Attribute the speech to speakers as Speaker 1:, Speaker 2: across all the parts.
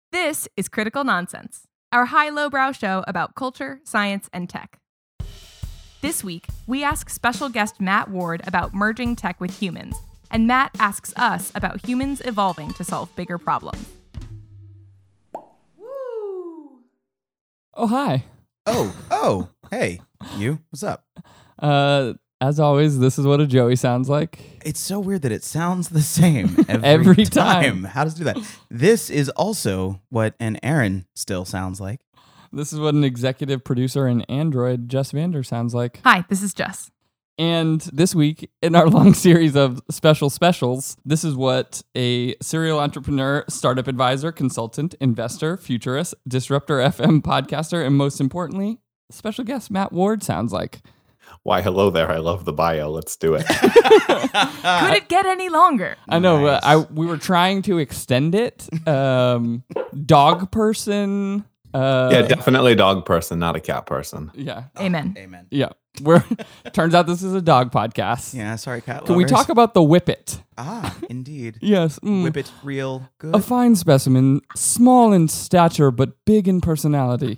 Speaker 1: This is Critical Nonsense, our high-lowbrow show about culture, science, and tech. This week, we ask special guest Matt Ward about merging tech with humans, and Matt asks us about humans evolving to solve bigger problems.
Speaker 2: Woo!
Speaker 3: Oh, hi.
Speaker 2: Oh, hey, you, what's up?
Speaker 3: As always, this is what a Joey sounds like.
Speaker 2: It's so weird that it sounds the same
Speaker 3: Every time.
Speaker 2: How does it do that? This is also what an Aaron still sounds like.
Speaker 3: This is what an executive producer in Android, Jess Vander, sounds like.
Speaker 1: Hi, this is Jess.
Speaker 3: And this week, in our long series of specials, this is what a serial entrepreneur, startup advisor, consultant, investor, futurist, Disruptor FM podcaster, and most importantly, special guest Matt Ward sounds like.
Speaker 4: Why, hello there. I love the bio. Let's do it.
Speaker 1: Could it get any longer?
Speaker 3: I know.
Speaker 2: Nice.
Speaker 3: We were trying to extend it. Dog person.
Speaker 4: Yeah, definitely a dog person, not a cat person.
Speaker 3: Yeah.
Speaker 1: Amen.
Speaker 2: Amen.
Speaker 3: Yeah. Turns out this is a dog podcast.
Speaker 2: Yeah, sorry, cat
Speaker 3: Can we
Speaker 2: lovers.
Speaker 3: talk about the Whippet?
Speaker 2: Ah, indeed.
Speaker 3: Yes.
Speaker 2: Whip it real good.
Speaker 3: A fine specimen, small in stature but big in personality.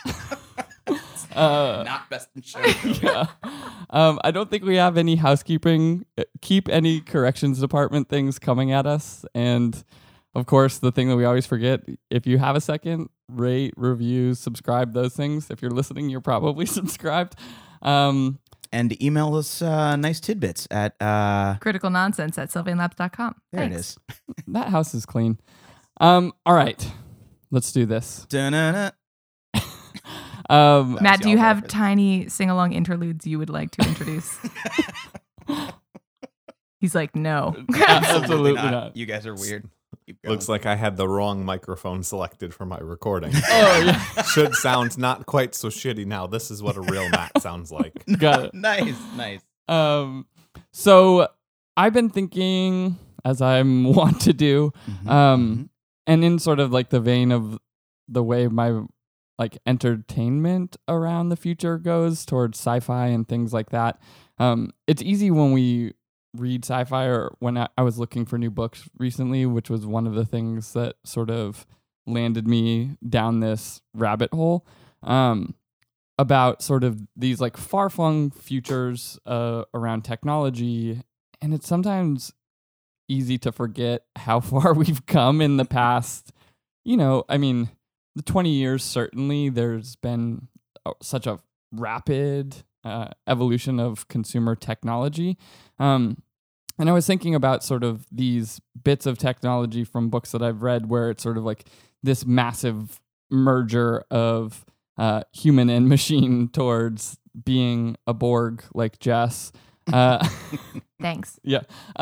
Speaker 2: Not best in show.
Speaker 3: Yeah. I don't think we have any housekeeping, keep any corrections department things coming at us. And of course, the thing that we always forget, if you have a second, rate, review, subscribe, those things. If you're listening, you're probably subscribed.
Speaker 2: And email us nice tidbits at
Speaker 1: criticalnonsense@sylvanlabs.com.
Speaker 2: there
Speaker 1: Thanks.
Speaker 2: it is.
Speaker 3: That house is clean. All right, let's do this.
Speaker 2: Da-na-na.
Speaker 1: Matt, do you
Speaker 2: y'all
Speaker 1: have
Speaker 2: breakfast.
Speaker 1: tiny sing-along interludes you would like to introduce? He's like, no.
Speaker 3: Absolutely not.
Speaker 2: You guys are weird. Keep going.
Speaker 4: Looks like I had the wrong microphone selected for my recording.
Speaker 3: Oh, yeah.
Speaker 4: Should sound not quite so shitty now. This is what a real Matt sounds like.
Speaker 3: Got it.
Speaker 2: Nice.
Speaker 3: So I've been thinking, as I'm wont to do, and in sort of like the vein of the way my like entertainment around the future goes towards sci-fi and things like that. It's easy when we read sci-fi, or when I was looking for new books recently, which was one of the things that sort of landed me down this rabbit hole, about sort of these like far-flung futures around technology. And it's sometimes easy to forget how far we've come in the past. The 20 years, certainly there's been such a rapid evolution of consumer technology. And I was thinking about sort of these bits of technology from books that I've read where it's sort of like this massive merger of human and machine towards being a Borg like Jess.
Speaker 1: Thanks.
Speaker 3: Yeah.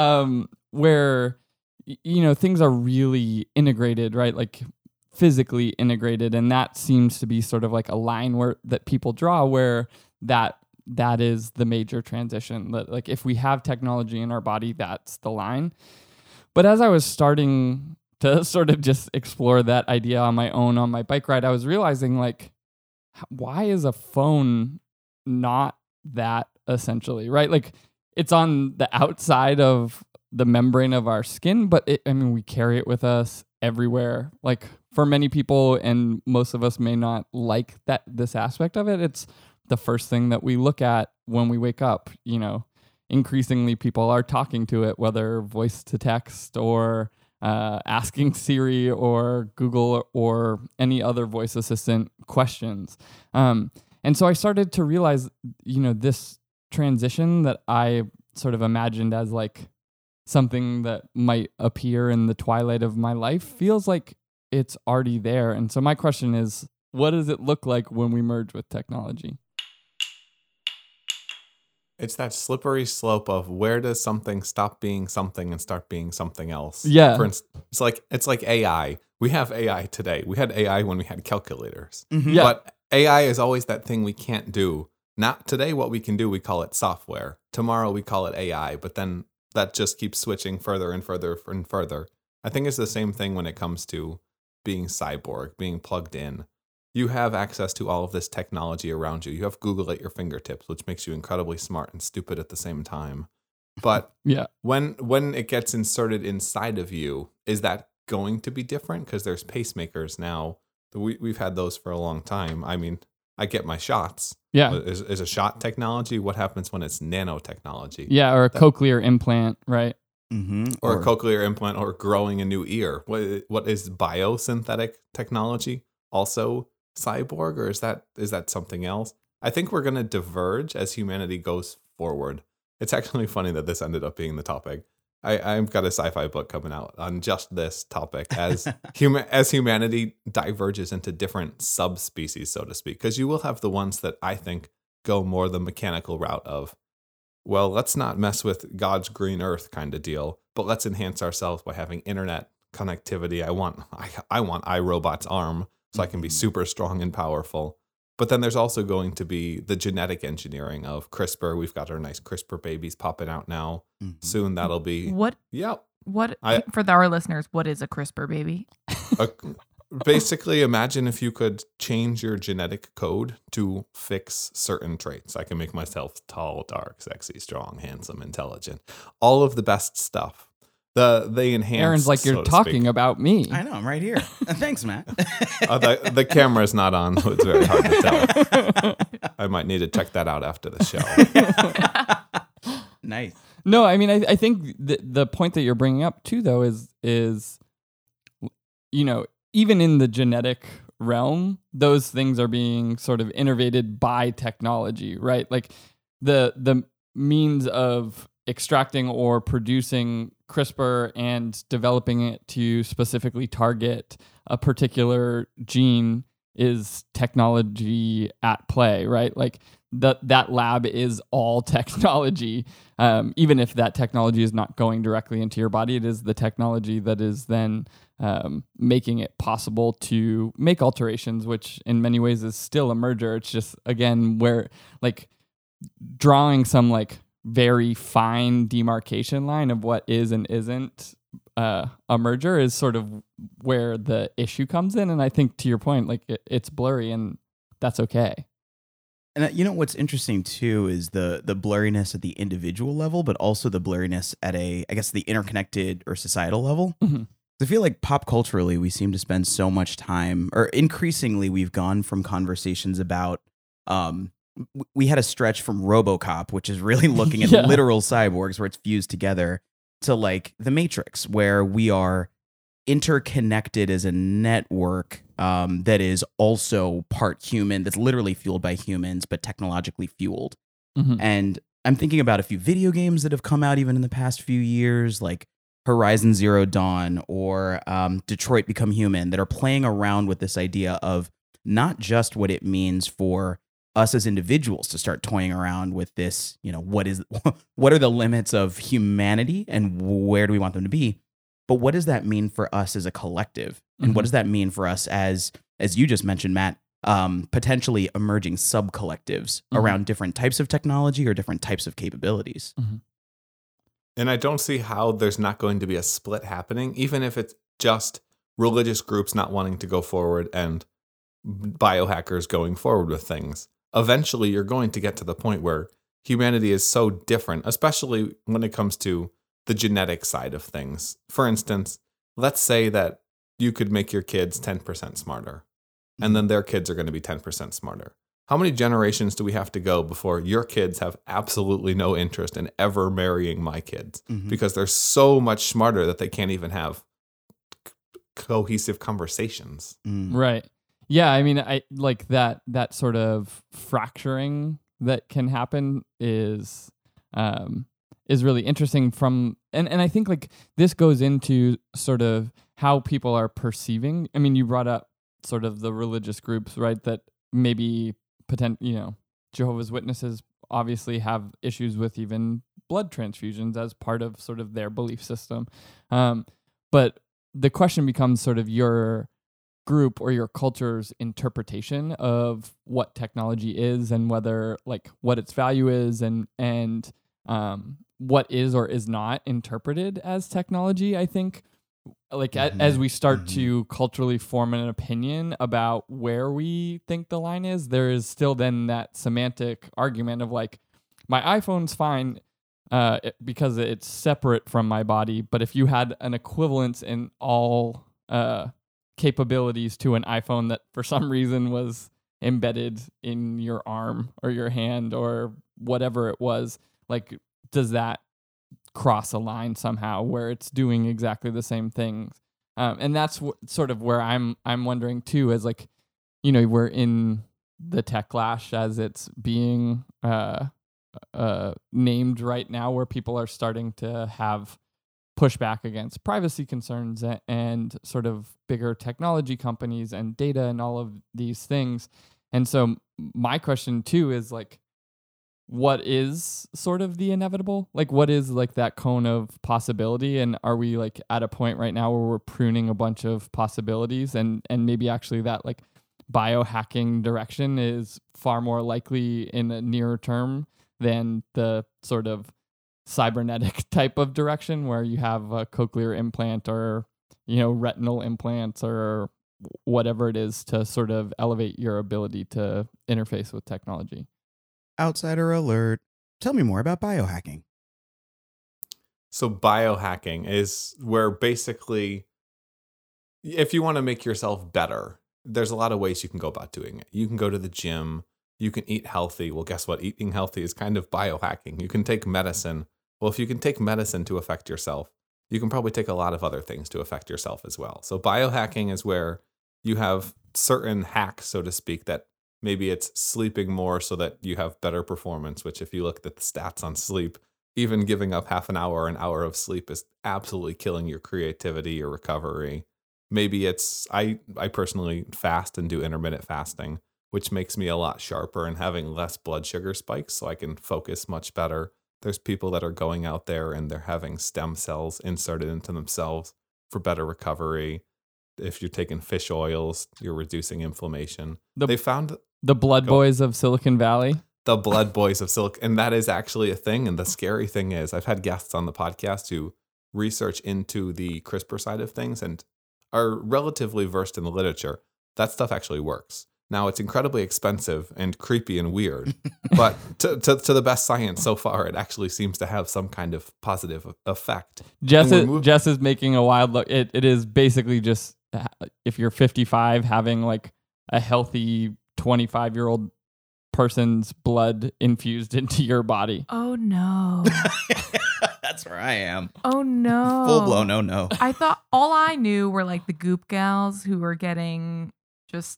Speaker 3: Where, things are really integrated, right? Like physically integrated. And that seems to be sort of like a line that people draw where that is the major transition. That like if we have technology in our body, that's the line. But as I was starting to sort of just explore that idea on my own on my bike ride, I was realizing like, why is a phone not that essentially, right? Like it's on the outside of the membrane of our skin, but we carry it with us everywhere. Like for many people, and most of us may not like this aspect of it, it's the first thing that we look at when we wake up. Increasingly people are talking to it, whether voice to text or asking Siri or Google or any other voice assistant questions. And so I started to realize, this transition that I sort of imagined as like something that might appear in the twilight of my life feels like it's already there. And so my question is, what does it look like when we merge with technology?
Speaker 4: It's that slippery slope of where does something stop being something and start being something else.
Speaker 3: Yeah.
Speaker 4: For instance, it's like AI. We have AI today. We had AI when we had calculators.
Speaker 3: Yeah.
Speaker 4: But AI is always that thing we can't do. Not today, what we can do, we call it software. Tomorrow we call it AI, but then that just keeps switching further and further and further. I think it's the same thing when it comes to being cyborg, being plugged in. You have access to all of this technology around you. You have Google at your fingertips, which makes you incredibly smart and stupid at the same time. But
Speaker 3: Yeah.
Speaker 4: when it gets inserted inside of you, is that going to be different because there's pacemakers now. We've had those for a long time. I mean, I get my shots.
Speaker 3: Yeah.
Speaker 4: Is a shot technology? What happens when it's nanotechnology?
Speaker 3: Yeah, or a cochlear implant, right?
Speaker 2: Mm-hmm.
Speaker 4: Or a cochlear implant, or growing a new ear. What is biosynthetic technology? Also cyborg, or is that something else? I think we're going to diverge as humanity goes forward. It's actually funny that this ended up being the topic. I've got a sci-fi book coming out on just this topic as humanity diverges into different subspecies, so to speak. Because you will have the ones that I think go more the mechanical route of, well, let's not mess with God's green earth kind of deal, but let's enhance ourselves by having internet connectivity. I want iRobot's arm so I can be super strong and powerful. But then there's also going to be the genetic engineering of CRISPR. We've got our nice CRISPR babies popping out now.
Speaker 2: Mm-hmm.
Speaker 4: Soon that'll be...
Speaker 1: What?
Speaker 4: Yep.
Speaker 1: What for our listeners? What is a CRISPR baby?
Speaker 4: Basically, imagine if you could change your genetic code to fix certain traits. I can make myself tall, dark, sexy, strong, handsome, intelligent. All of the best stuff. They enhance.
Speaker 3: Aaron's like, you're talking about me.
Speaker 2: I know, I'm right here. Thanks, Matt.
Speaker 4: The camera's not on, so it's very hard to tell. I might need to check that out after the show.
Speaker 2: Nice.
Speaker 3: No, I mean, I think the point that you're bringing up too, though, is even in the genetic realm, those things are being sort of innovated by technology, right? Like the means of extracting or producing CRISPR and developing it to specifically target a particular gene is technology at play, right? Like that lab is all technology. Even if that technology is not going directly into your body, it is the technology that is then making it possible to make alterations, which in many ways is still a merger. It's just, again, where like drawing some like very fine demarcation line of what is and isn't a merger is sort of where the issue comes in. And I think, to your point, like it's blurry, and that's okay.
Speaker 2: And what's interesting too is the blurriness at the individual level, but also the blurriness at the interconnected or societal level.
Speaker 3: Mm-hmm.
Speaker 2: I feel like pop culturally, we seem to spend so much time, or increasingly we've gone from conversations about, we had a stretch from RoboCop, which is really looking at literal cyborgs where it's fused together, to like The Matrix, where we are interconnected as a network that is also part human, that's literally fueled by humans, but technologically fueled.
Speaker 3: Mm-hmm.
Speaker 2: And I'm thinking about a few video games that have come out even in the past few years, like Horizon Zero Dawn or Detroit Become Human, that are playing around with this idea of not just what it means for us as individuals to start toying around with this, what are the limits of humanity and where do we want them to be? But what does that mean for us as a collective? And what does that mean for us as you just mentioned, Matt, potentially emerging sub-collectives around different types of technology or different types of capabilities?
Speaker 3: Mm-hmm.
Speaker 4: And I don't see how there's not going to be a split happening, even if it's just religious groups not wanting to go forward and biohackers going forward with things. Eventually, you're going to get to the point where humanity is so different, especially when it comes to the genetic side of things. For instance, let's say that you could make your kids 10% smarter, and then their kids are going to be 10% smarter. How many generations do we have to go before your kids have absolutely no interest in ever marrying my kids?
Speaker 2: Mm-hmm.
Speaker 4: Because they're so much smarter that they can't even have cohesive conversations.
Speaker 3: Right. Yeah, I mean, I like that sort of fracturing that can happen is really interesting and I think like this goes into sort of how people are perceiving. I mean, you brought up sort of the religious groups, right? That maybe Jehovah's Witnesses obviously have issues with even blood transfusions as part of sort of their belief system. But the question becomes sort of your group or your culture's interpretation of what technology is and whether like what its value is and what is or is not interpreted as technology. I think like as we start to culturally form an opinion about where we think the line is, there is still then that semantic argument of like, my iPhone's fine because it's separate from my body. But if you had an equivalence in all capabilities to an iPhone that for some reason was embedded in your arm or your hand or whatever it was, like, does that cross a line somehow where it's doing exactly the same things? And that's sort of where I'm wondering too, as like, we're in the techlash as it's being named right now, where people are starting to have pushback against privacy concerns and sort of bigger technology companies and data and all of these things. And so my question too is like, what is sort of the inevitable? Like, what is like that cone of possibility? And are we like at a point right now where we're pruning a bunch of possibilities and maybe actually that like biohacking direction is far more likely in the near term than the sort of cybernetic type of direction where you have a cochlear implant or, retinal implants or whatever it is to sort of elevate your ability to interface with technology?
Speaker 2: Outsider alert. Tell me more about biohacking.
Speaker 4: So biohacking is where basically, if you want to make yourself better, there's a lot of ways you can go about doing it. You can go to the gym. You can eat healthy. Well, guess what? Eating healthy is kind of biohacking. You can take medicine. Well, if you can take medicine to affect yourself, you can probably take a lot of other things to affect yourself as well. So biohacking is where you have certain hacks, so to speak, that maybe it's sleeping more so that you have better performance, which if you look at the stats on sleep, even giving up half an hour or an hour of sleep is absolutely killing your creativity or recovery. Maybe it's, I personally fast and do intermittent fasting, which makes me a lot sharper and having less blood sugar spikes so I can focus much better. There's people that are going out there and they're having stem cells inserted into themselves for better recovery. If you're taking fish oils, you're reducing inflammation. They found
Speaker 3: the blood boys of Silicon Valley.
Speaker 4: The blood boys of Silicon, and that is actually a thing. And the scary thing is, I've had guests on the podcast who research into the CRISPR side of things and are relatively versed in the literature. That stuff actually works. Now, it's incredibly expensive and creepy and weird, but to the best science so far, it actually seems to have some kind of positive effect.
Speaker 3: Jess is making a wild look. It is basically just, if you're 55, having like a healthy 25-year-old person's blood infused into your body.
Speaker 1: Oh, no.
Speaker 2: That's where I am.
Speaker 1: Oh, no.
Speaker 2: Full blown, oh, no.
Speaker 1: I thought all I knew were like the Goop gals who were getting just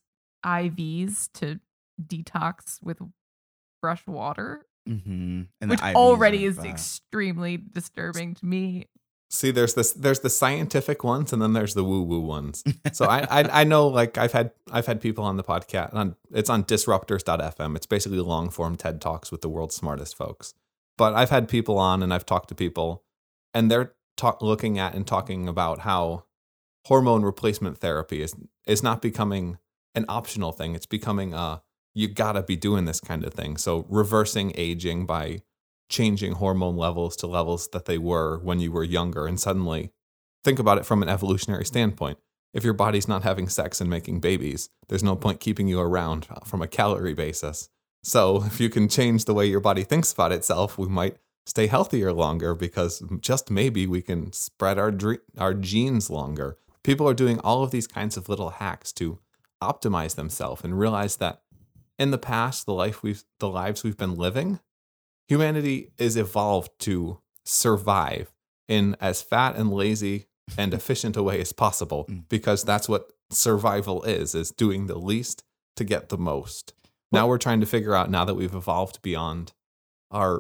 Speaker 1: IVs to detox with fresh water,
Speaker 2: Mm-hmm. And
Speaker 1: which already is extremely disturbing to me.
Speaker 4: See, there's the scientific ones, and then there's the woo-woo ones. So I know, like I've had people on the podcast. It's on disruptors.fm. It's basically long form TED Talks with the world's smartest folks. But I've had people on, and I've talked to people, and they're looking at and talking about how hormone replacement therapy is not becoming an optional thing. It's becoming you gotta be doing this kind of thing. So reversing aging by changing hormone levels to levels that they were when you were younger. And suddenly, think about it from an evolutionary standpoint. If your body's not having sex and making babies, there's no point keeping you around from a calorie basis. So if you can change the way your body thinks about itself, we might stay healthier longer because just maybe we can spread our genes longer. People are doing all of these kinds of little hacks to optimize themselves and realize that in the past, the lives we've been living, humanity is evolved to survive in as fat and lazy and efficient a way as possible, because that's what survival is doing the least to get the most. Now we're trying to figure out, now that we've evolved beyond our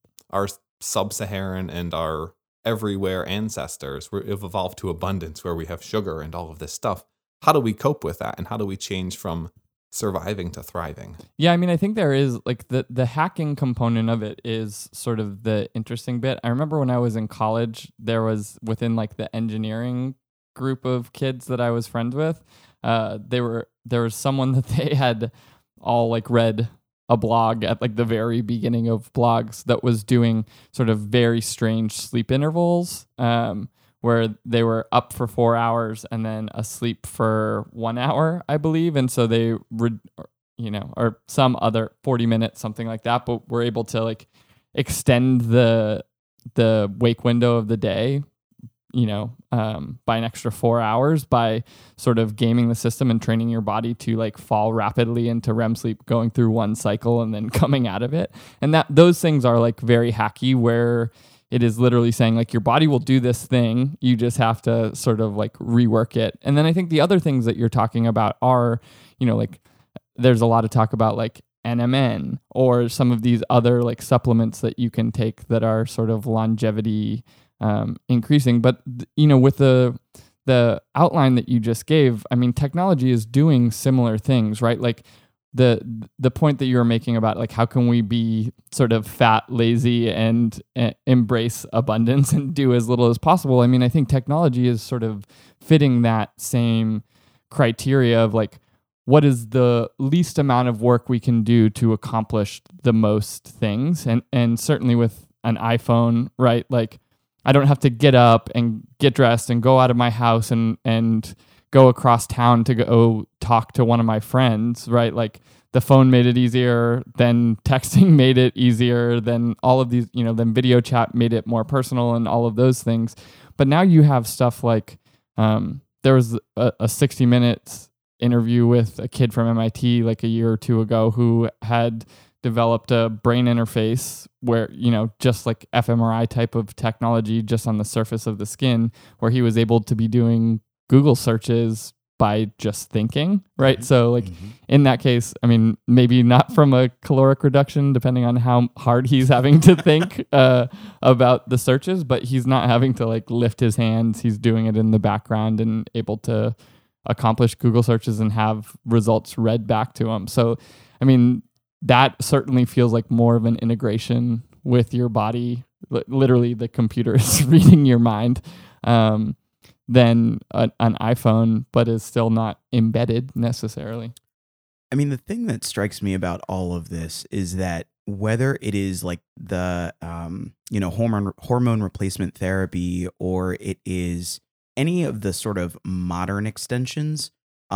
Speaker 4: sub-Saharan and our everywhere ancestors, we've evolved to abundance where we have sugar and all of this stuff. How do we cope with that? And how do we change from surviving to thriving?
Speaker 3: Yeah, I mean, I think there is like the hacking component of it is sort of the interesting bit. I remember when I was in college, there was within like the engineering group of kids that I was friends with, there was someone that they had all like read a blog at like the very beginning of blogs that was doing sort of very strange sleep intervals, where they were up for 4 hours and then asleep for 1 hour, I believe. And so they or some other 40 minutes, something like that, but were able to like extend the the wake window of the day, by an extra 4 hours by sort of gaming the system and training your body to like fall rapidly into REM sleep, going through one cycle and then coming out of it. And those things are like very hacky, where it is literally saying like your body will do this thing. You just have to sort of like rework it. And then I think the other things that you're talking about are, like there's a lot of talk about like NMN or some of these other like supplements that you can take that are sort of longevity increasing. But with the outline that you just gave, I mean, technology is doing similar things, right? Like the point that you were making about like how can we be sort of fat, lazy, and embrace abundance and do as little as possible. I mean, I think technology is sort of fitting that same criteria of like, what is the least amount of work we can do to accomplish the most things? And certainly with an iPhone, right? Like I don't have to get up and get dressed and go out of my house and go across town to go talk to one of my friends, right? Like the phone made it easier, then texting made it easier, then all of these, then video chat made it more personal and all of those things. But now you have stuff like there was a 60 Minutes interview with a kid from MIT like a year or two ago who had developed a brain interface where, just like fMRI type of technology just on the surface of the skin, where he was able to be doing Google searches by just thinking, right? Mm-hmm. So like in that case, I mean, maybe not from a caloric reduction, depending on how hard he's having to think about the searches, but he's not having to like lift his hands. He's doing it in the background and able to accomplish Google searches and have results read back to him. So, I mean, that certainly feels like more of an integration with your body. Literally, the computer is reading your mind than an iPhone, but is still not embedded necessarily.
Speaker 2: I mean, the thing that strikes me about all of this is that whether it is like the hormone replacement therapy, or it is any of the sort of modern extensions,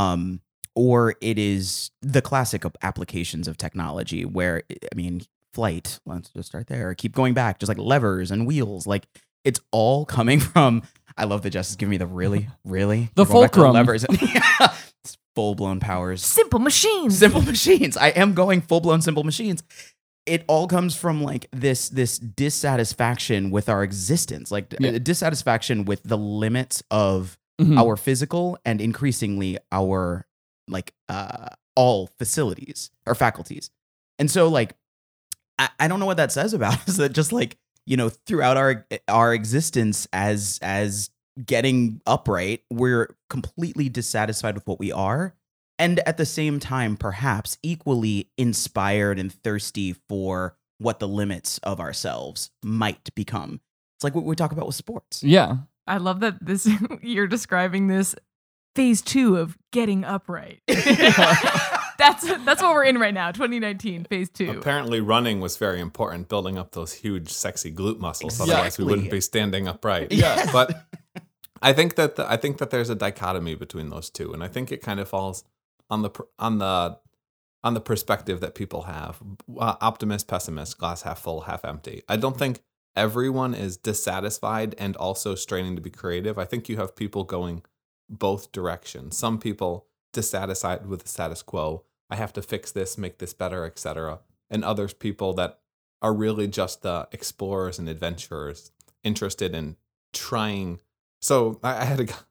Speaker 2: or it is the classic applications of technology where, I mean, flight, let's just start there, keep going back, just like levers and wheels, like it's all coming from, I love that Jess is giving me the really?
Speaker 3: The fulcrum.
Speaker 2: Levers. It's full-blown powers.
Speaker 1: Simple machines.
Speaker 2: Simple machines. I am going full-blown simple machines. It all comes from like this dissatisfaction with our existence, like dissatisfaction with the limits of our physical and increasingly our like all facilities or faculties. And so like I don't know what that says about us, that just like, throughout our existence as getting upright, we're completely dissatisfied with what we are. And at the same time, perhaps equally inspired and thirsty for what the limits of ourselves might become. It's like what we talk about with sports.
Speaker 3: Yeah.
Speaker 1: I love that you're describing this phase 2 of getting upright. That's what we're in right now, 2019, phase 2.
Speaker 4: Apparently running was very important, building up those huge, sexy glute muscles.
Speaker 2: Exactly.
Speaker 4: Otherwise, we wouldn't be standing upright.
Speaker 2: Yeah.
Speaker 4: But I think that there's a dichotomy between those two, and I think it kind of falls on the perspective that people have. Optimist, pessimist, glass half full, half empty. I don't think everyone is dissatisfied and also straining to be creative. I think you have people going both directions. Some people dissatisfied with the status quo. I have to fix this, make this better, etc. And others people that are really just the explorers and adventurers interested in trying. So I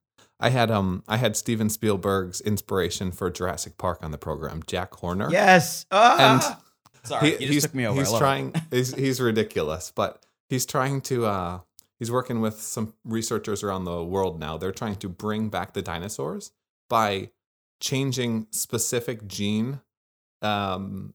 Speaker 4: had Steven Spielberg's inspiration for Jurassic Park on the program, Jack Horner.
Speaker 2: Yes.
Speaker 4: And
Speaker 2: sorry, you just took me over.
Speaker 4: He's ridiculous, but he's trying to he's working with some researchers around the world now. They're trying to bring back the dinosaurs by changing specific what's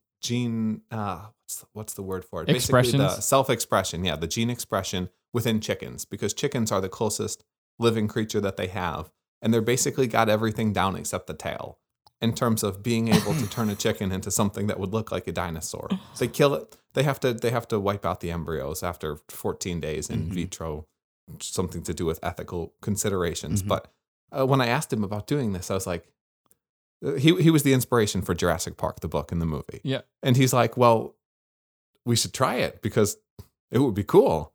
Speaker 4: the word for it?
Speaker 3: Expressions?
Speaker 4: Basically the self-expression, the gene expression within chickens, because chickens are the closest living creature that they have, and they're basically got everything down except the tail in terms of being able to turn a chicken into something that would look like a dinosaur. They kill it. They have to wipe out the embryos after 14 days in vitro, something to do with ethical considerations. But when I asked him about doing this, I was like, he was the inspiration for Jurassic Park, the book and the movie.
Speaker 3: Yeah.
Speaker 4: And he's like, well, we should try it because it would be cool.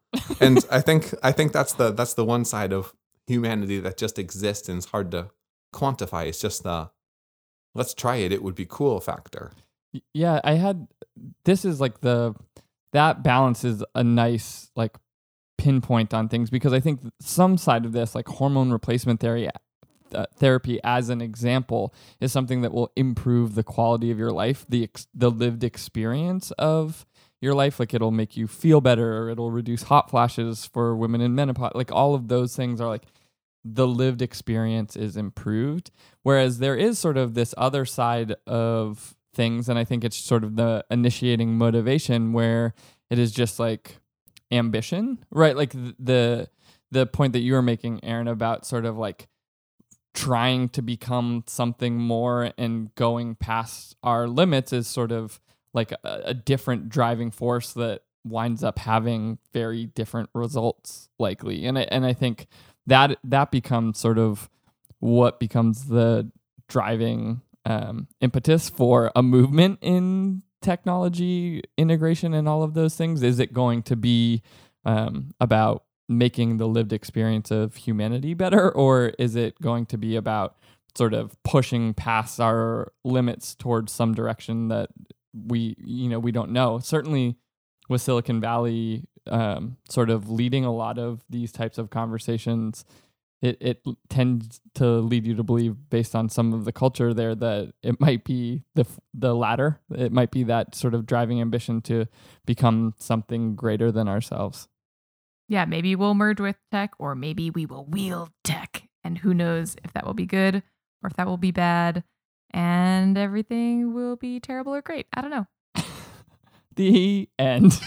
Speaker 4: And I think that's the one side of humanity that just exists and is hard to quantify. It's just the let's try it, it would be cool factor.
Speaker 3: Yeah, this is like that balance is a nice like pinpoint on things, because I think some side of this, like hormone replacement therapy as an example, is something that will improve the quality of your life, the lived experience of your life. Like it'll make you feel better, or it'll reduce hot flashes for women in menopause. Like all of those things are like the lived experience is improved. Whereas there is sort of this other side of things, and I think it's sort of the initiating motivation where it is just like ambition, right? Like the point that you were making, Aaron, about sort of like trying to become something more and going past our limits is sort of like a different driving force that winds up having very different results likely. And I think that becomes sort of what becomes the driving impetus for a movement in technology integration and all of those things. Is it going to be about making the lived experience of humanity better, or is it going to be about sort of pushing past our limits towards some direction that we don't know? Certainly with Silicon Valley sort of leading a lot of these types of conversations, it tends to lead you to believe, based on some of the culture there, that it might be the latter. It might be that sort of driving ambition to become something greater than ourselves.
Speaker 1: Yeah, maybe we'll merge with tech, or maybe we will wield tech. And who knows if that will be good or if that will be bad, and everything will be terrible or great. I don't know.
Speaker 3: The end.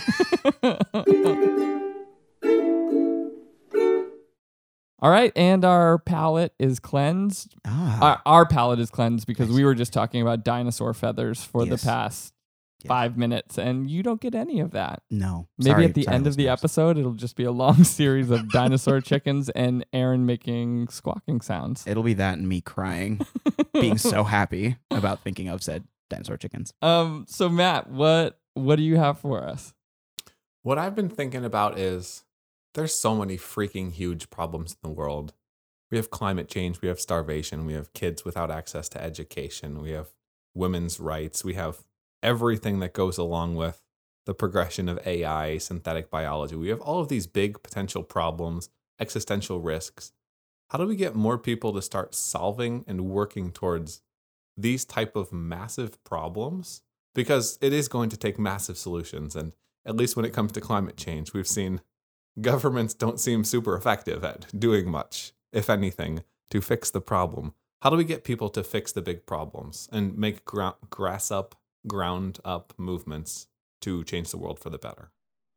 Speaker 3: All right, and our palate is cleansed. Our palate is cleansed because we were just talking about dinosaur feathers for the past 5 minutes, and you don't get any of that.
Speaker 2: No.
Speaker 3: Maybe at the end of the episode, it'll just be a long series of dinosaur chickens and Aaron making squawking sounds.
Speaker 2: It'll be that and me crying, being so happy about thinking of said dinosaur chickens.
Speaker 3: So Matt, what do you have for us?
Speaker 4: What I've been thinking about is there's so many freaking huge problems in the world. We have climate change, we have starvation, we have kids without access to education, we have women's rights, we have everything that goes along with the progression of AI, synthetic biology. We have all of these big potential problems, existential risks. How do we get more people to start solving and working towards these type of massive problems? Because it is going to take massive solutions. And at least when it comes to climate change, we've seen governments don't seem super effective at doing much, if anything, to fix the problem. How do we get people to fix the big problems and make ground up movements to change the world for the better?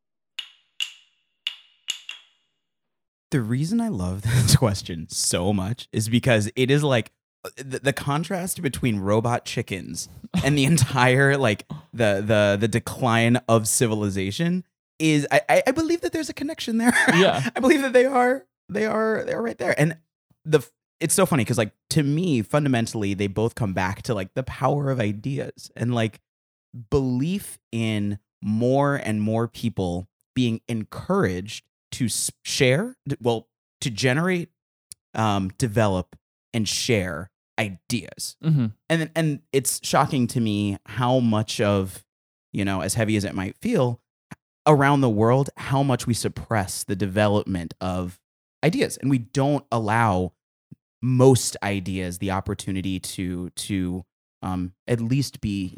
Speaker 2: The reason I love this question so much is because it is like the contrast between robot chickens and the entire like the decline of civilization is I believe that there's a connection there.
Speaker 3: Yeah.
Speaker 2: I believe that they're right there. And it's so funny because like to me, fundamentally, they both come back to like the power of ideas and like belief in more and more people being encouraged to share, to generate, develop, and share ideas.
Speaker 3: Mm-hmm.
Speaker 2: And it's shocking to me how much of, as heavy as it might feel, around the world, how much we suppress the development of ideas, and we don't allow most ideas the opportunity to at least be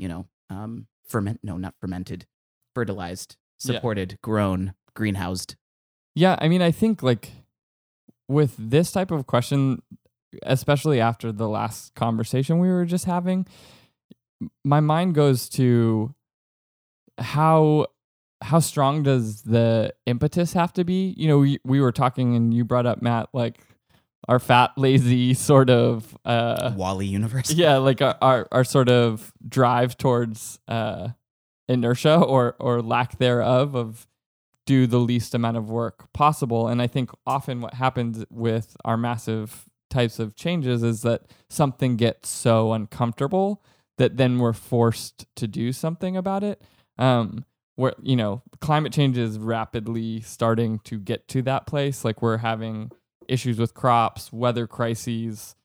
Speaker 2: fertilized, supported, grown, greenhoused.
Speaker 3: Yeah, I mean, I think like with this type of question, especially after the last conversation we were just having, my mind goes to how strong does the impetus have to be? We were talking and you brought up, Matt, like our fat, lazy sort of
Speaker 2: Wall-E universe.
Speaker 3: Yeah, like our sort of drive towards inertia or lack thereof of do the least amount of work possible. And I think often what happens with our massive types of changes is that something gets so uncomfortable that then we're forced to do something about it. where, climate change is rapidly starting to get to that place. Like we're having issues with crops, weather crises,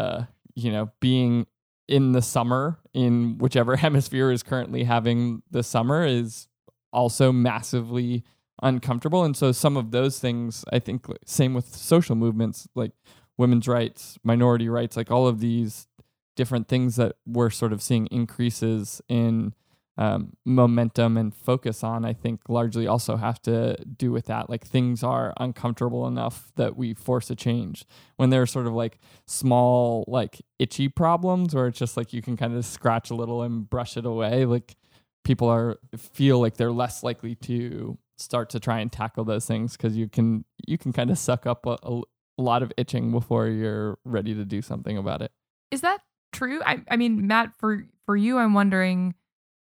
Speaker 3: being in the summer in whichever hemisphere is currently having the summer is also massively uncomfortable. And so some of those things, I think, same with social movements like women's rights, minority rights, like all of these different things that we're sort of seeing increases in momentum and focus on, I think largely also have to do with that. Like things are uncomfortable enough that we force a change. When they're sort of like small, like itchy problems where it's just like you can kind of scratch a little and brush it away, like people feel like they're less likely to start to try and tackle those things because you can kind of suck up a lot of itching before you're ready to do something about it.
Speaker 1: Is that true? I mean, Matt, for you, I'm wondering,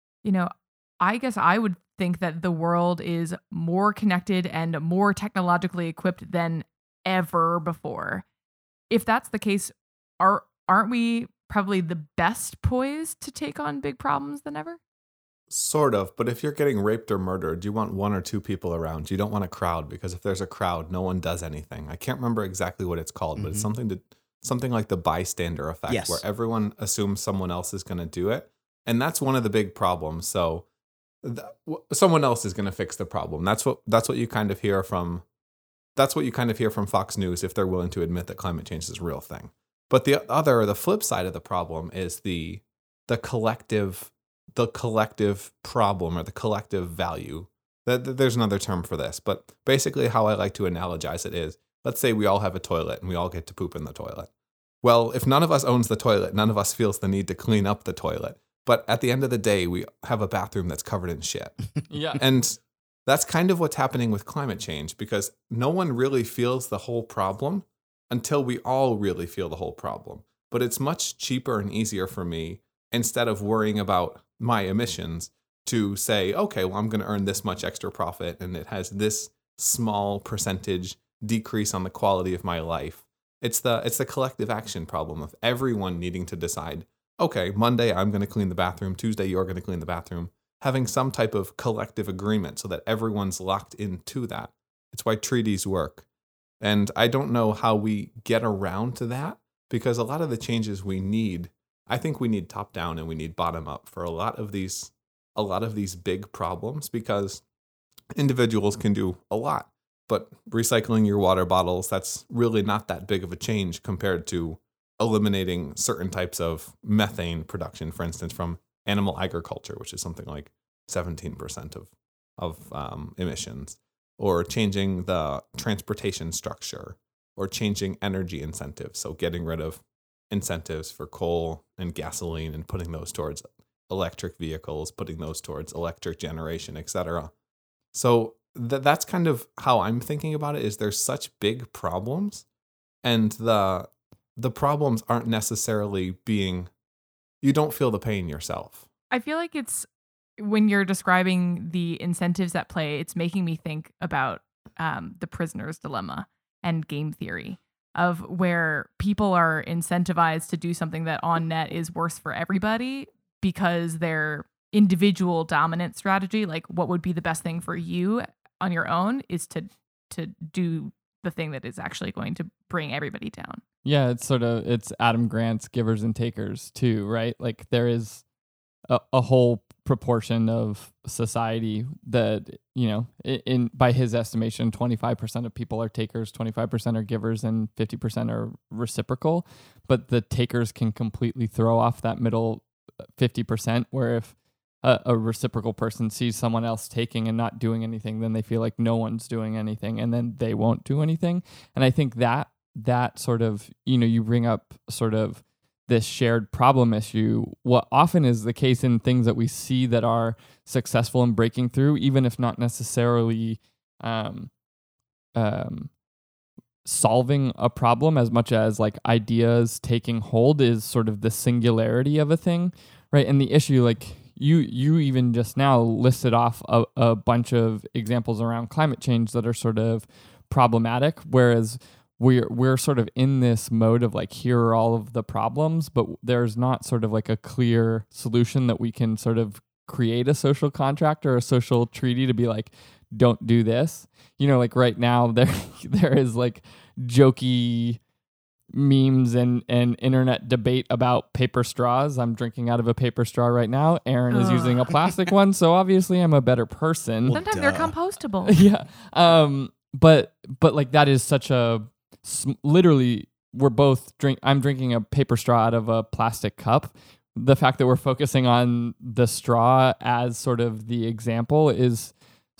Speaker 1: I guess I would think that the world is more connected and more technologically equipped than ever before. If that's the case, aren't we probably the best poised to take on big problems than ever?
Speaker 4: Sort of, but if you're getting raped or murdered, you want one or two people around. You don't want a crowd, because if there's a crowd, no one does anything. I can't remember exactly what it's called, but it's something like the bystander effect, where everyone assumes someone else is going to do it. And that's one of the big problems. So someone else is going to fix the problem. That's what you kind of hear from Fox News, if they're willing to admit that climate change is a real thing. But the flip side of the problem is the collective problem, or the collective value. There's another term for this, but basically how I like to analogize it is, let's say we all have a toilet and we all get to poop in the toilet. Well, if none of us owns the toilet, none of us feels the need to clean up the toilet. But at the end of the day, we have a bathroom that's covered in shit.
Speaker 3: Yeah.
Speaker 4: And that's kind of what's happening with climate change, because no one really feels the whole problem until we all really feel the whole problem. But it's much cheaper and easier for me, instead of worrying about my emissions, to say, okay, well, I'm going to earn this much extra profit, and it has this small percentage decrease on the quality of my life. It's the collective action problem of everyone needing to decide, okay, Monday I'm going to clean the bathroom, Tuesday you're going to clean the bathroom, having some type of collective agreement so that everyone's locked into that. It's why treaties work. And I don't know how we get around to that, because a lot of the changes we need, I think we need top down and we need bottom up for a lot of these big problems, because individuals can do a lot. But recycling your water bottles, that's really not that big of a change compared to eliminating certain types of methane production, for instance, from animal agriculture, which is something like 17% of emissions, or changing the transportation structure, or changing energy incentives. So getting rid of incentives for coal and gasoline and putting those towards electric vehicles, putting those towards electric generation, etc. So that's kind of how I'm thinking about it, is there's such big problems, and the problems aren't necessarily you don't feel the pain yourself.
Speaker 1: I feel like it's, when you're describing the incentives at play, it's making me think about the prisoner's dilemma and game theory, of where people are incentivized to do something that on net is worse for everybody because their individual dominant strategy, like what would be the best thing for you on your own, is to do the thing that is actually going to bring everybody down.
Speaker 3: Yeah, it's Adam Grant's givers and takers too, right? Like there is a whole proportion of society that, in by his estimation, 25% of people are takers, 25% are givers, and 50% are reciprocal. But the takers can completely throw off that middle 50%, where if a reciprocal person sees someone else taking and not doing anything, then they feel like no one's doing anything, and then they won't do anything. And I think that sort of, you bring up sort of this shared problem issue. What often is the case in things that we see that are successful in breaking through, even if not necessarily solving a problem as much as like ideas taking hold, is sort of the singularity of a thing, right? And the issue, like you even just now listed off a bunch of examples around climate change that are sort of problematic, whereas we're sort of in this mode of like, here are all of the problems, but there's not sort of like a clear solution that we can sort of create a social contract or a social treaty to be like, don't do this. Like right now there is like jokey memes and internet debate about paper straws. I'm drinking out of a paper straw right now. Aaron is using a plastic one, so obviously I'm a better person.
Speaker 1: Sometimes they're compostable.
Speaker 3: Yeah. But like that is such a literally we're both I'm drinking a paper straw out of a plastic cup. The fact that we're focusing on the straw as sort of the example is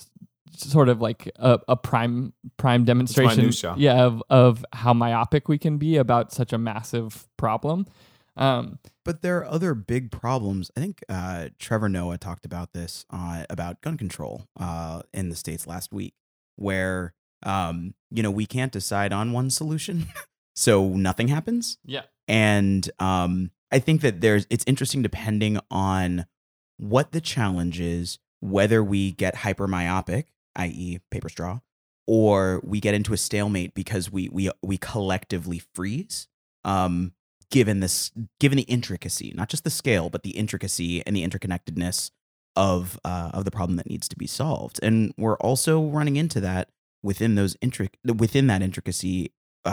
Speaker 3: sort of like a prime demonstration of how myopic we can be about such a massive problem.
Speaker 2: But there are other big problems. I think Trevor Noah talked about this about gun control in the States last week, where we can't decide on one solution, so nothing happens.
Speaker 3: Yeah.
Speaker 2: And I think that it's interesting depending on what the challenge is, whether we get hyper myopic, i.e. paper straw, or we get into a stalemate because we collectively freeze, given the intricacy, not just the scale, but the intricacy and the interconnectedness of the problem that needs to be solved. And we're also running into that within that intricacy.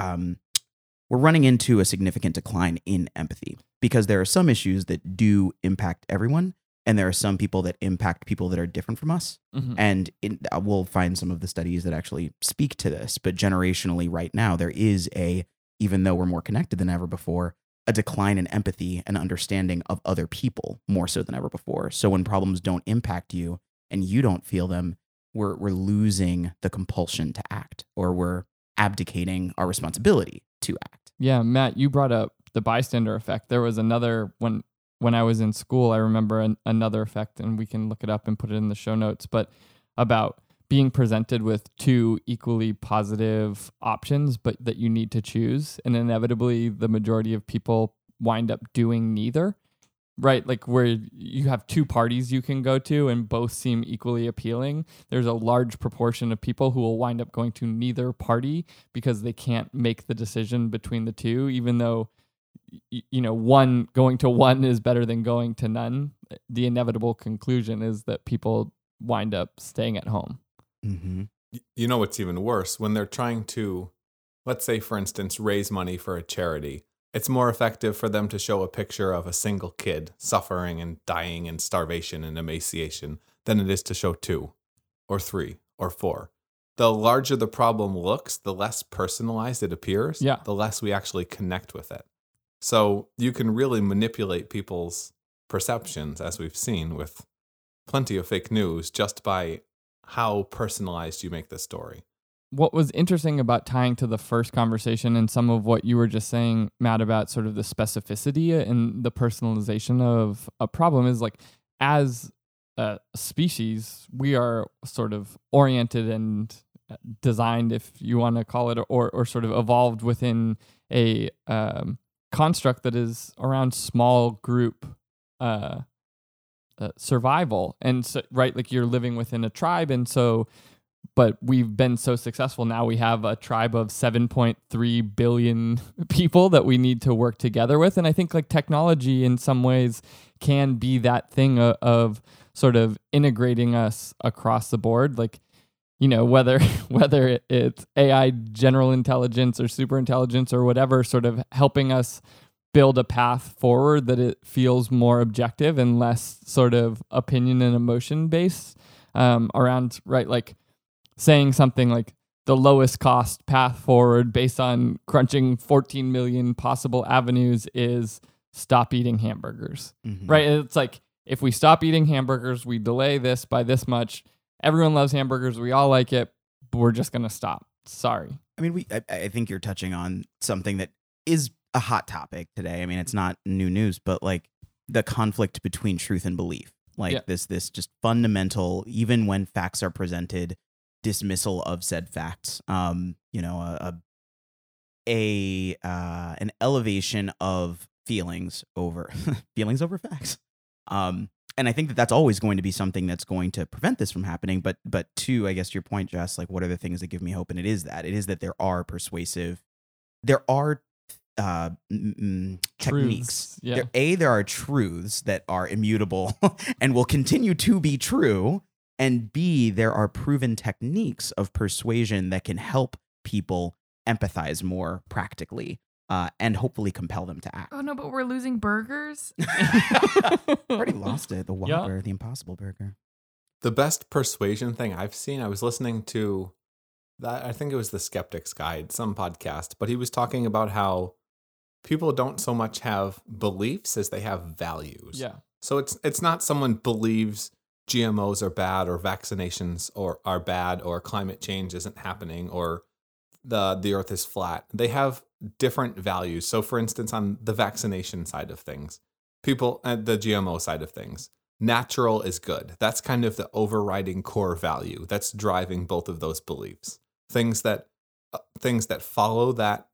Speaker 2: We're running into a significant decline in empathy because there are some issues that do impact everyone, and there are some people that impact people that are different from us.
Speaker 3: Mm-hmm.
Speaker 2: And we'll find some of the studies that actually speak to this. But generationally right now, there is even though we're more connected than ever before, a decline in empathy and understanding of other people more so than ever before. So when problems don't impact you and you don't feel them, we're losing the compulsion to act, or we're abdicating our responsibility to act.
Speaker 3: Yeah, Matt, you brought up the bystander effect. There was another when I was in school, I remember another effect, and we can look it up and put it in the show notes, but about being presented with two equally positive options, but that you need to choose. And inevitably, the majority of people wind up doing neither, right? Like where you have two parties you can go to and both seem equally appealing. There's a large proportion of people who will wind up going to neither party because they can't make the decision between the two, even though going to one is better than going to none. The inevitable conclusion is that people wind up staying at home.
Speaker 2: Mm-hmm.
Speaker 4: What's even worse? When they're trying to, let's say, for instance, raise money for a charity, it's more effective for them to show a picture of a single kid suffering and dying in starvation and emaciation than it is to show 2 or 3 or 4. The larger the problem looks, the less personalized it appears, the less we actually connect with it. So you can really manipulate people's perceptions, as we've seen with plenty of fake news, just by how personalized you make the story.
Speaker 3: What was interesting about tying to the first conversation and some of what you were just saying, Matt, about sort of the specificity and the personalization of a problem is like, as a species, we are sort of oriented and designed, if you want to call it, or sort of evolved within a construct that is around small group survival. And so, right, like you're living within a tribe, and so, but we've been so successful now, we have a tribe of 7.3 billion people that we need to work together with. And I think like technology in some ways can be that thing of sort of integrating us across the board. Like, whether it's AI, general intelligence, or super intelligence, or whatever, sort of helping us build a path forward that it feels more objective and less sort of opinion and emotion based around, right? Like saying something like the lowest cost path forward based on crunching 14 million possible avenues is stop eating hamburgers, right? It's like, if we stop eating hamburgers, we delay this by this much. Everyone loves hamburgers. We all like it, but we're just going to stop. Sorry.
Speaker 2: I mean, I think you're touching on something that is a hot topic today. I mean, it's not new news, but like the conflict between truth and belief, like this just fundamental, even when facts are presented, dismissal of said facts. An elevation of feelings over facts. And I think that that's always going to be something that's going to prevent this from happening. But to, I guess, your point, Jess, like what are the things that give me hope? And it is that there are techniques.
Speaker 3: Yeah.
Speaker 2: There are truths that are immutable and will continue to be true. And B, there are proven techniques of persuasion that can help people empathize more practically and hopefully compel them to act.
Speaker 1: Oh no, but we're losing burgers.
Speaker 2: Already lost it. The Whopper, the Impossible Burger.
Speaker 4: The best persuasion thing I've seen, I was listening to that, I think it was the Skeptic's Guide, some podcast, but he was talking about how people don't so much have beliefs as they have values.
Speaker 3: Yeah.
Speaker 4: So it's not someone believes GMOs are bad or vaccinations are bad or climate change isn't happening or the earth is flat. They have different values. So for instance, on the vaccination side of things, people at the GMO side of things, natural is good. That's kind of the overriding core value that's driving both of those beliefs. Things that follow that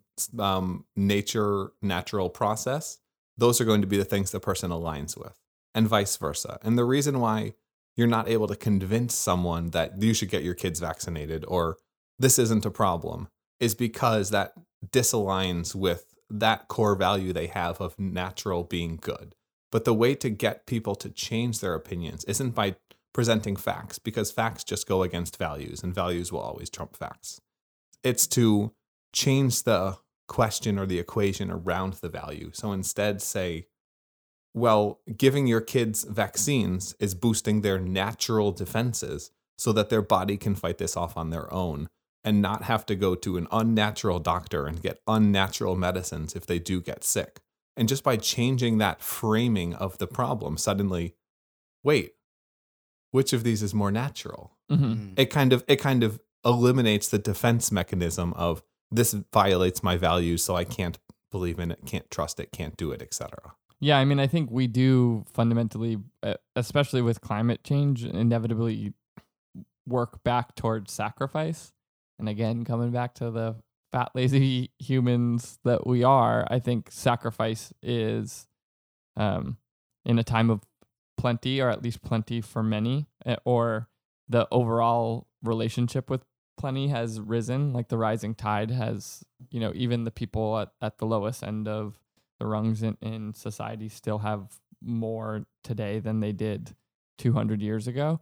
Speaker 4: natural process, those are going to be the things the person aligns with, and vice versa. And the reason why you're not able to convince someone that you should get your kids vaccinated or this isn't a problem is because that disaligns with that core value they have of natural being good. But the way to get people to change their opinions isn't by presenting facts, because facts just go against values, and values will always trump facts. It's to change the question or the equation around the value. So instead say, well, giving your kids vaccines is boosting their natural defenses so that their body can fight this off on their own and not have to go to an unnatural doctor and get unnatural medicines if they do get sick. And just by changing that framing of the problem, suddenly, wait, which of these is more natural?
Speaker 3: Mm-hmm.
Speaker 4: It kind of eliminates the defense mechanism of this violates my values, so I can't believe in it, can't trust it, can't do it, etc.
Speaker 3: Yeah, I mean, I think we do fundamentally, especially with climate change, inevitably work back towards sacrifice. And again, coming back to the fat, lazy humans that we are, I think sacrifice is, in a time of plenty, or at least plenty for many, or the overall relationship with plenty has risen. Like the rising tide has, even the people at the lowest end of the rungs in society still have more today than they did 200 years ago.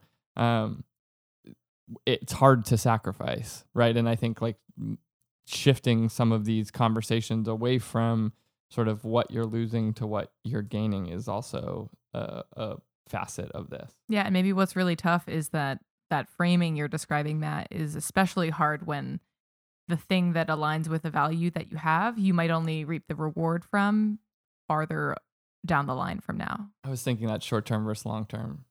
Speaker 3: It's hard to sacrifice, right? And I think like shifting some of these conversations away from sort of what you're losing to what you're gaining is also a facet of this.
Speaker 1: Yeah, and maybe what's really tough is that framing you're describing, Matt, is especially hard when the thing that aligns with a value that you have, you might only reap the reward from farther down the line from now.
Speaker 3: I was thinking that short-term versus long-term.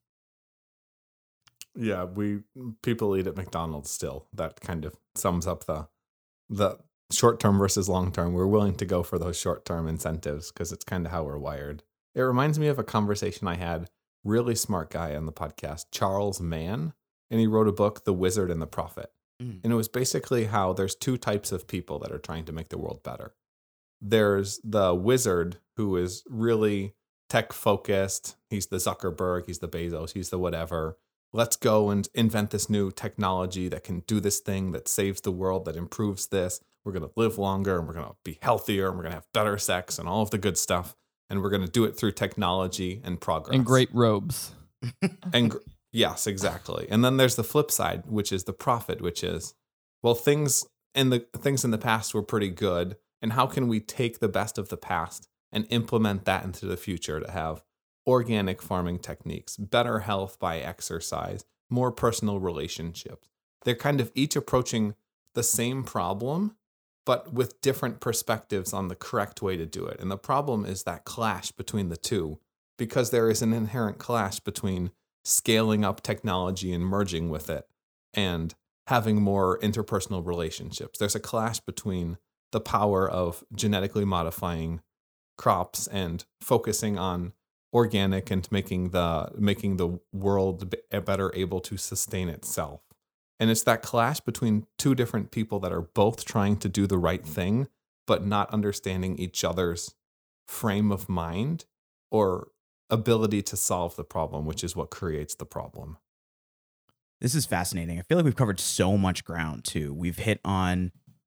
Speaker 4: Yeah, people eat at McDonald's still. That kind of sums up the short-term versus long-term. We're willing to go for those short-term incentives because it's kind of how we're wired. It reminds me of a conversation I had, really smart guy on the podcast, Charles Mann, and he wrote a book, The Wizard and the Prophet. And it was basically how there's two types of people that are trying to make the world better. There's the wizard who is really tech focused. He's the Zuckerberg, he's the Bezos, he's the whatever. Let's go and invent this new technology that can do this thing that saves the world, that improves this. We're going to live longer and we're going to be healthier and we're going to have better sex and all of the good stuff. And we're going to do it through technology and progress.
Speaker 3: And great robes.
Speaker 4: Yes, exactly. And then there's the flip side, which is the prophet, which is, well, things in the past were pretty good. And how can we take the best of the past and implement that into the future to have organic farming techniques, better health by exercise, more personal relationships? They're kind of each approaching the same problem, but with different perspectives on the correct way to do it. And the problem is that clash between the two, because there is an inherent clash between scaling up technology and merging with it and having more interpersonal relationships. There's a clash between the power of genetically modifying crops and focusing on organic and making the world better able to sustain itself. And it's that clash between two different people that are both trying to do the right thing, but not understanding each other's frame of mind or ability to solve the problem, which is what creates the problem.
Speaker 2: This is fascinating. I feel like we've covered so much ground too. We've hit on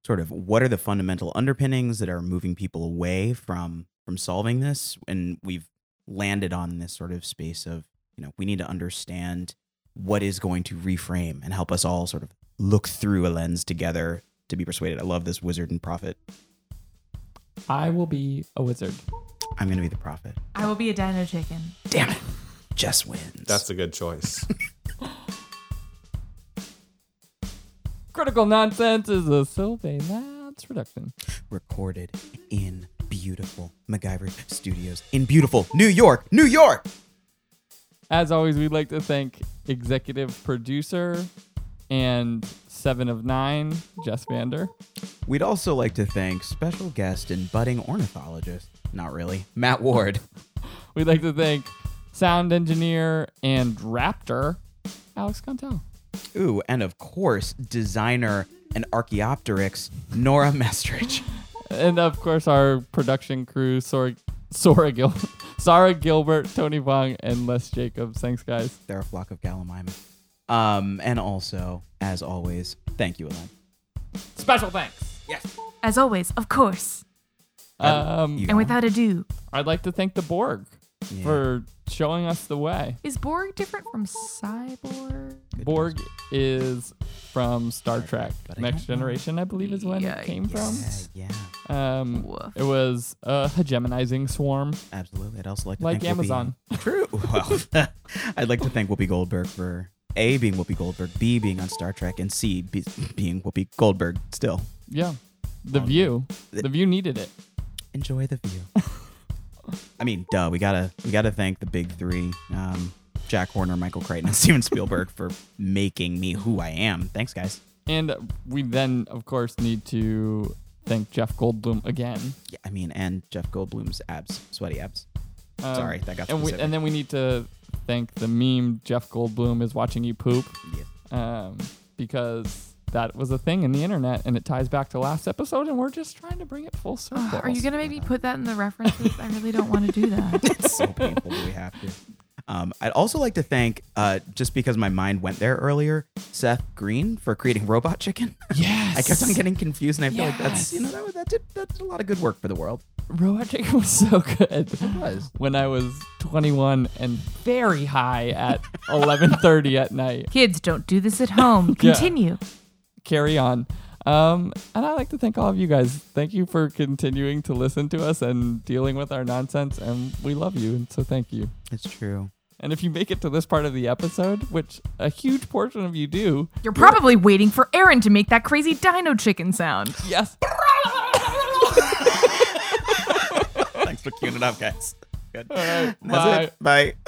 Speaker 2: sort of what are the fundamental underpinnings that are moving people away from solving this. And we've landed on this sort of space of, we need to understand what is going to reframe and help us all sort of look through a lens together to be persuaded. I love this wizard and prophet.
Speaker 3: I will be a wizard.
Speaker 2: I'm going to be the prophet.
Speaker 1: I will be a dino chicken.
Speaker 2: Damn it. Jess wins.
Speaker 4: That's a good choice.
Speaker 3: Critical Nonsense is a Sylvain Labs production.
Speaker 2: Recorded in beautiful MacGyver Studios in beautiful New York, New York.
Speaker 3: As always, we'd like to thank executive producer and 7 of 9, Jess Vander.
Speaker 2: We'd also like to thank special guest and budding ornithologist, not really, Matt Ward.
Speaker 3: We'd like to thank sound engineer and raptor, Alex Contel.
Speaker 2: Ooh, and of course, designer and Archaeopteryx, Nora Mestridge.
Speaker 3: And of course, our production crew, Sarah Gilbert, Tony Vong, and Les Jacobs. Thanks, guys.
Speaker 2: They're a flock of Gallimimus. And also, as always, thank you, Ellen.
Speaker 3: Special thanks.
Speaker 2: Yes.
Speaker 1: As always, of course. And without ado,
Speaker 3: I'd like to thank the Borg for showing us the way.
Speaker 1: is Borg different from Cyborg?
Speaker 3: Borg is from Star Trek.
Speaker 2: but I
Speaker 3: Next
Speaker 2: don't know.
Speaker 3: Generation, I believe, is when it came from.
Speaker 2: Yeah,
Speaker 1: Woof.
Speaker 3: It was a hegemonizing swarm,
Speaker 2: absolutely. I'd also like to
Speaker 3: like
Speaker 2: thank
Speaker 3: Amazon.
Speaker 2: True. Well, I'd like to thank Whoopi Goldberg for A, being Whoopi Goldberg, B, being on Star Trek, and C, being Whoopi Goldberg still.
Speaker 3: Yeah. The View. The View needed it.
Speaker 2: Enjoy the view. I mean, duh. We gotta thank the big three: Jack Horner, Michael Crichton, and Steven Spielberg for making me who I am. Thanks, guys.
Speaker 3: And we then, of course, need to thank Jeff Goldblum again.
Speaker 2: Yeah, I mean, and Jeff Goldblum's abs, sweaty abs. Sorry, that got
Speaker 3: and
Speaker 2: specific.
Speaker 3: and then we need to thank the meme Jeff Goldblum is watching you poop,
Speaker 2: Yeah.
Speaker 3: because that was a thing in the internet, and it ties back to last episode, and we're just trying to bring it full circle.
Speaker 1: Are you going to maybe put that in the references? I really don't want to do that.
Speaker 2: It's so painful. Do we have to? I'd also like to thank, just because my mind went there earlier, Seth Green for creating Robot Chicken.
Speaker 3: Yes.
Speaker 2: I kept on getting confused, and I feel like
Speaker 3: Yes.
Speaker 2: that's a lot of good work for the world.
Speaker 3: Robot Chicken was so good.
Speaker 2: It was.
Speaker 3: When I was 21 and very high at 11:30 at night.
Speaker 1: Kids, don't do this at home.
Speaker 3: Yeah.
Speaker 1: Continue.
Speaker 3: Carry on. And I'd like to thank all of you guys. Thank you for continuing to listen to us and dealing with our nonsense, and we love you, and so thank you.
Speaker 2: It's true.
Speaker 3: And if you make it to this part of the episode, which a huge portion of you do,
Speaker 1: You're probably waiting for Aaron to make that crazy dino chicken sound.
Speaker 3: yes.
Speaker 2: Thanks for queuing it up, guys. Good.
Speaker 3: All right,
Speaker 2: That's
Speaker 3: bye.
Speaker 2: it. Bye.